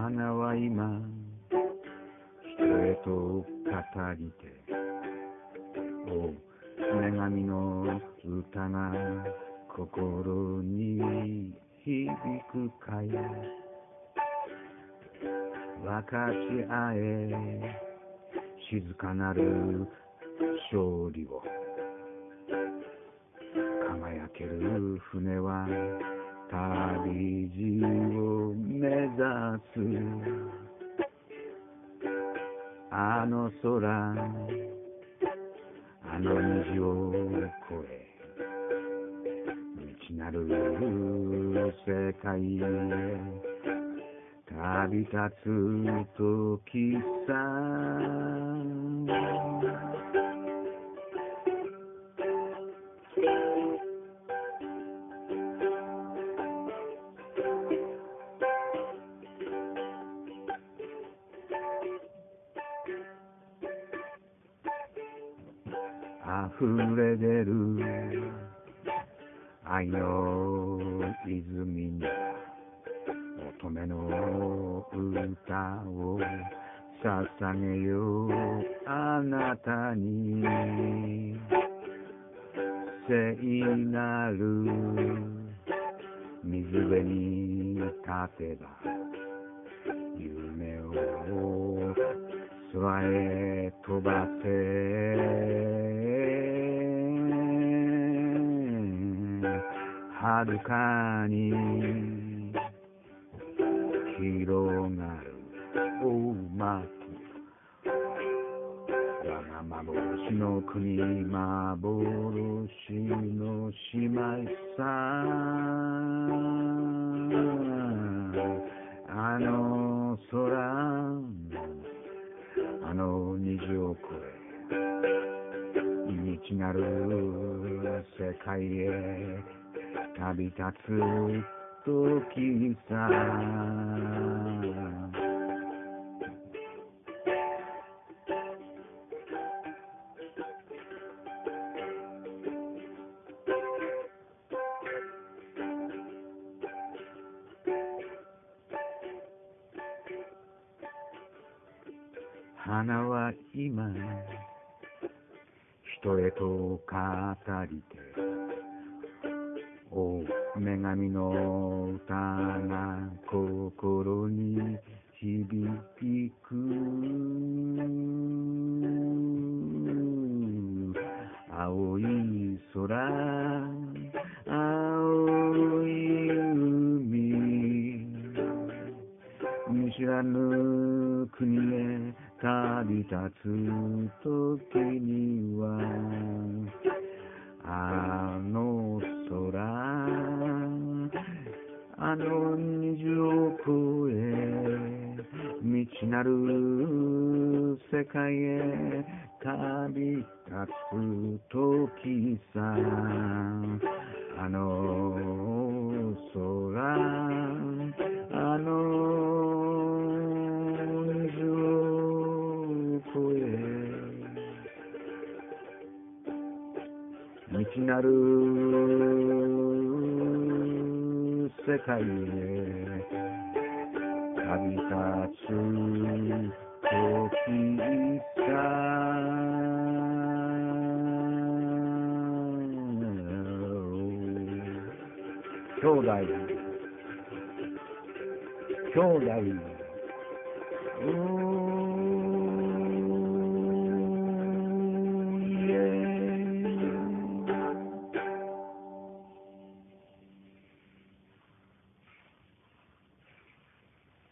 花は今人へと語りて、お女神の歌が心に響くかい。分かち合え静かなる勝利を、輝ける船は旅路を目指す。あの空、あの虹を越え、未知なる世界へ旅立つ時さ。溢れ出る愛の泉に乙女の歌を捧げよう。あなたに聖なる水辺に立てば、夢を空へ飛ばせ。遥かに広がる大幕、我が幻の国、幻の姉妹さ。あの空、あの虹を越え、未知なる世界へ旅立つ時さ。花は今人へと語りて、お女神の歌が心に響く。青い空、青い海、見知らぬ国へ旅立つ時には、あの空、あの虹を越え、未知なる世界へ旅立つ時さ。あの空、あの虹を越え、未知なる世界へ旅立つ時さ。兄弟、兄弟、